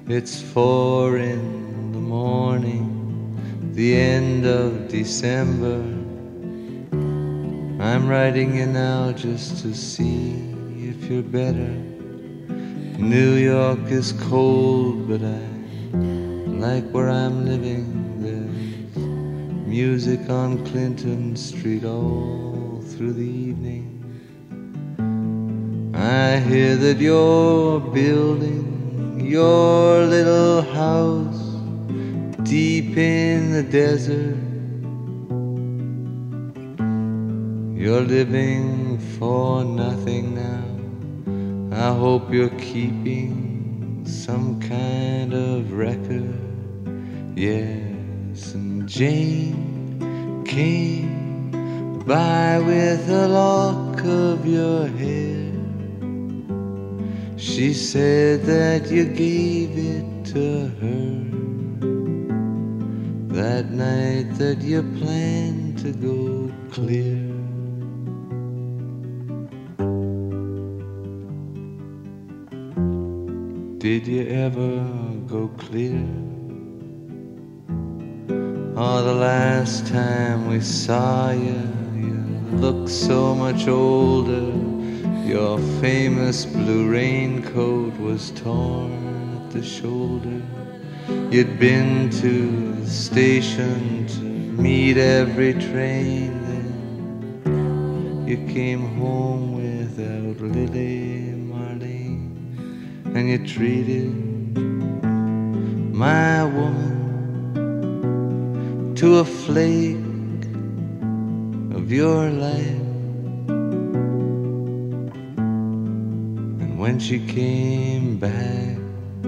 It's 4 in the morning, the end of December. I'm writing you now just to see if you're better. New York is cold, but I like where I'm living. There's music on Clinton Street all through the evening. I hear that you're building your little house deep in the desert. You're living for nothing now. I hope you're keeping some kind of record. Yes, and Jane came by with a lock of your hair. She said that you gave it to her that night that you planned to go clear. Did you ever go clear? Oh, the last time we saw you, you looked so much older. Your famous blue raincoat was torn at the shoulder. You'd been to the station to meet every train. Then you came home without Lily Marlene, and you treated my woman to a flake of your life. When she came back,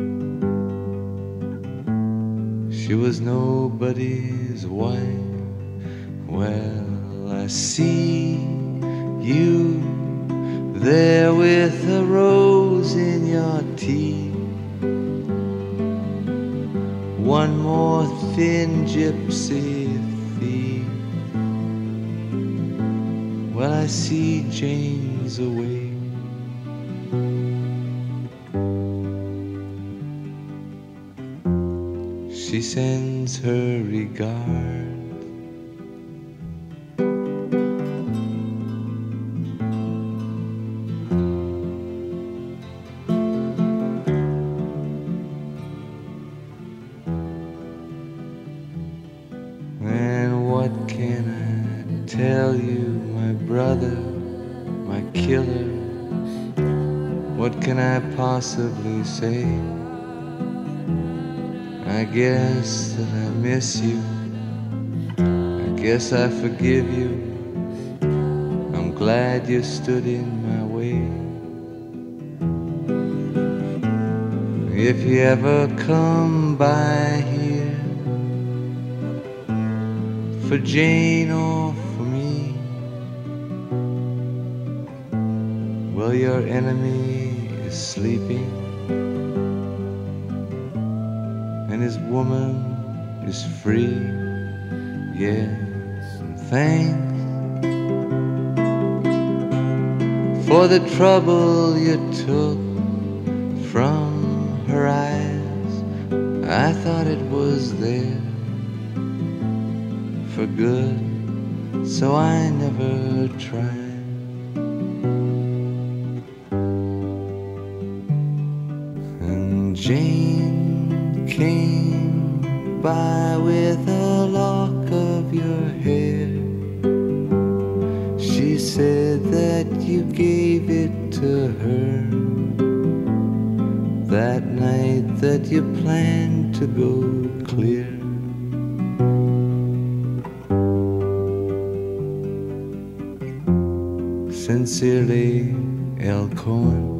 she was nobody's wife. Well, I see you there with a rose in your teeth, one more thin gypsy thief. Well, I see Jane's away. She sends her regards. And what can I tell you, my brother, my killer? What can I possibly say? I guess that I miss you. I guess I forgive you. I'm glad you stood in my way. If you ever come by here for Jane or for me, well, your enemy is sleeping, and his woman is free. Yes, and thanks for the trouble you took from her eyes. I thought it was there for good, so I never tried. And Jane came by with a lock of your hair. She said that you gave it to her that night that you planned to go clear. Sincerely, L. Cohen.